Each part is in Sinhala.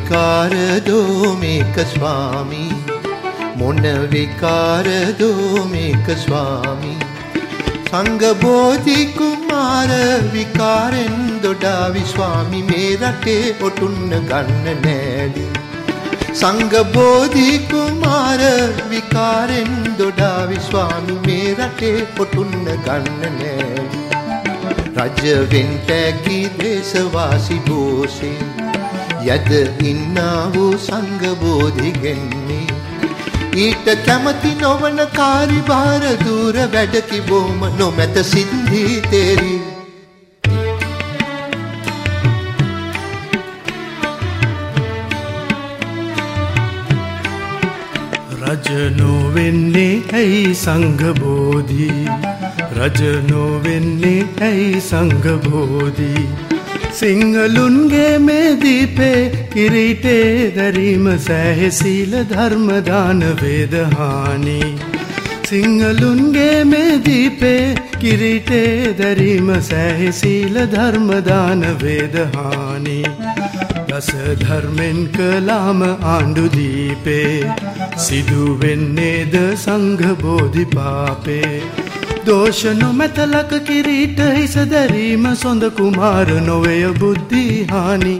විකාරදෝ මේක ස්වාමී මොන විකාරදෝ මේක ස්වාමී සංඝ බෝධි කුමාර විකාරෙන් දොඩාවි ස්වාමී මේ රටේ ඔටුන්න ගන්න නෑලි සංඝ බෝධි කුමාර විකාරෙන් දොඩාවි ස්වාමී මේ රටේ ඔටුන්න ගන්න නෑලි රජ වෙන්ට කි දේශවාසී බෝසේ යද ඉන්නා වූ සංඝ බෝධි ගෙන්නේ ඊට කැමති නොවන කාරිභාර දුර වැඩ කිබෝම නොමැත සිද්ධී තේරි රජ නොවෙන්නේ ඇයි සංඝ බෝධි රජ නොවෙන්නේ ඇයි සංඝ බෝධි සිංහලුන්ගේ මේ දීපේ කිරීටේ දැරීම සෑහෙ සීල ධර්ම දාන වේදහානි සිංහලුන්ගේ මේ දීපේ කිරීටේ දැරීම සෑහෙ සීල ධර්ම දාන වේදහානි දස ධර්මෙන් කලාම ආණ්ඩු දීපේ සිදු වෙන්නේද සංඝ බෝධි පාපේ දෝෂ නොමැතලක කිරීට හිස දැරීම සොඳ කුමාර නොවය බුද්ධි හානි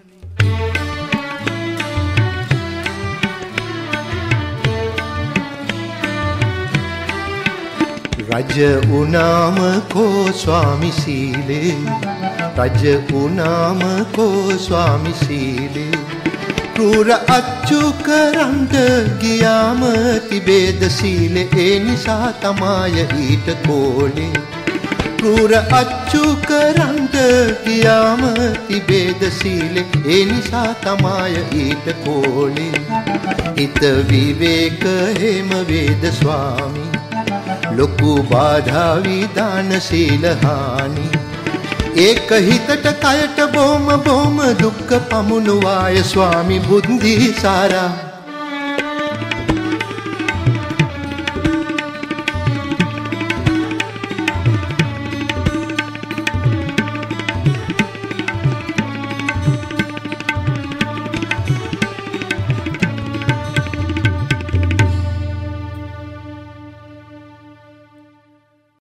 රජ උනාම කෝ ස්වාමි සීලේ රජ උනාම කෝ ස්වාමි සීලේ ක්‍රූර අච්චු කරන්ට ගියාම තිබේද සීලේ ඒ නිසා තමාය ඊට කෝලේ ක්‍රූර අච්චු කරන්ට ගියාම තිබේද සීලේ ඒ නිසා තමාය ඊට කෝලේ හිත විවේක හේම වේද ස්වාමී ලොකු බාධා විදාන සීල හානි ඒක හිතට කයට බොම දුක්ඛ පමුණුවාය ස්වාමි බුද්ධි සාරා